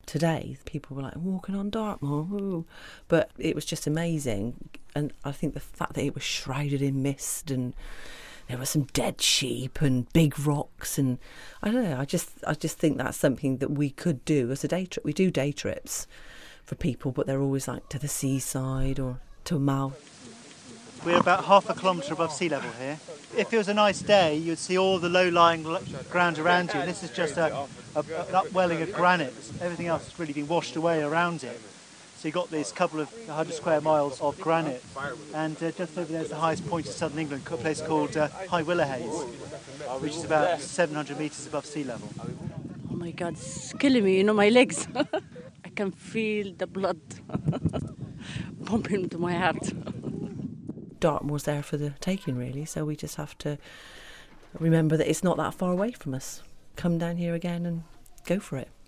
today. People were like, walking on Dartmoor, woo. But it was just amazing. And I think the fact that it was shrouded in mist and there were some dead sheep and big rocks, and I don't know, I just think that's something that we could do as a day trip. We do day trips for people, but they're always like to the seaside or to a mouth. We're about half a kilometre above sea level here. If it was a nice day, you'd see all the low-lying ground around you. This is just an upwelling of granite. Everything else has really been washed away around it. So you've got this couple of 100 square miles of granite. And just over there is the highest point in southern England, a place called High Willowhays, which is about 700 metres above sea level. Oh my God, it's killing me, my legs. I can feel the blood pumping into my heart. Dartmoor's there for the taking, really, so we just have to remember that it's not that far away from us. Come down here again and go for it.